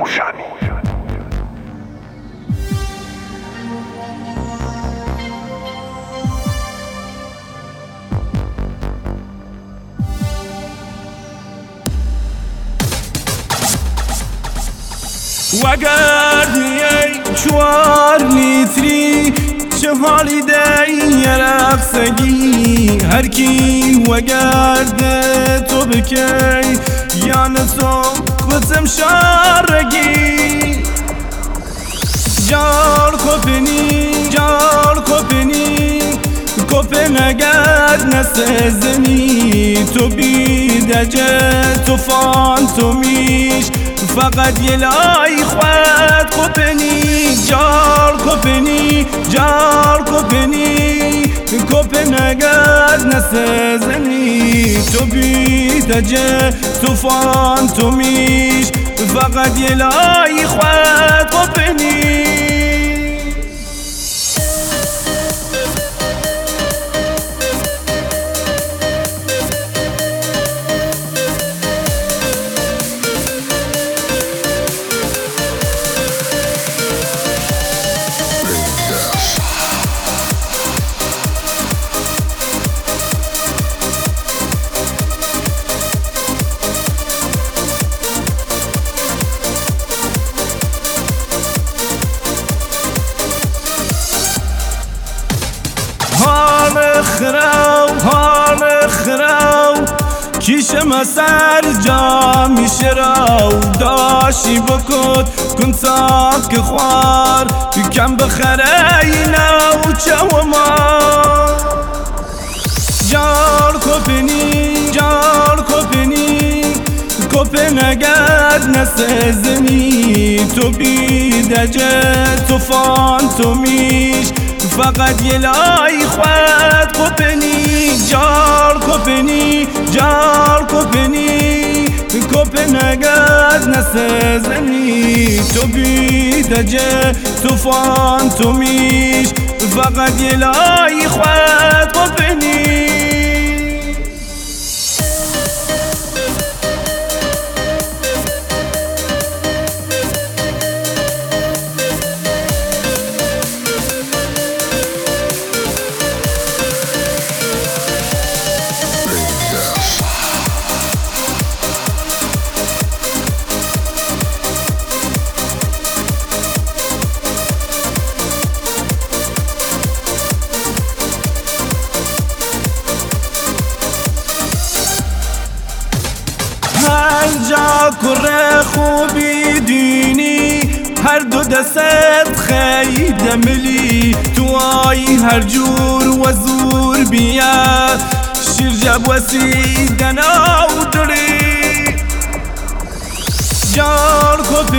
روشن. وگردی 4 لیتری چه حالی دی رقصگی هر کی وگرده تو بکی یان تو خودم شارگی جار کپنی کپنگرد نسزنی تو بیدجه تو فانتومیش فقط یه لای خود کپنی جار کپنی کپنگرد نسزنی تو بیدجه تو فانتومیش فقط یه لای خود کپنی حال خراو کیشم سر جا میشه رو داشی بکن کن ساک خوار کم بخره اینو چه و ما جار کپنی کپنگرد نسزنی تو بیدجه تو فانتومیش فقط یه لای خود کپنی جار کپنی کپنگرد نسزنی تو بیدجه تو فانتومیش فقط یه لای خود کپنی هر جا کره خوبی دینی هر دو دست خیده ملی تو آی هر جور و زور بیا شیر جب وسیدن او دری جار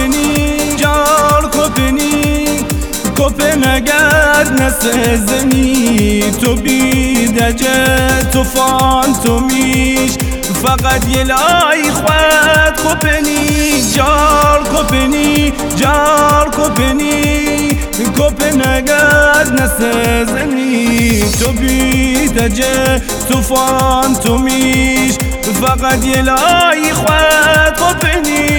کپنی کپنگرد نسزنی تو بیدجه تو فانتومیش فقط یه لای خود کپنی جار کپنی کپنگرد نسزنی تو بیدجه تو فانتومیش فقط یه لای خود کپنی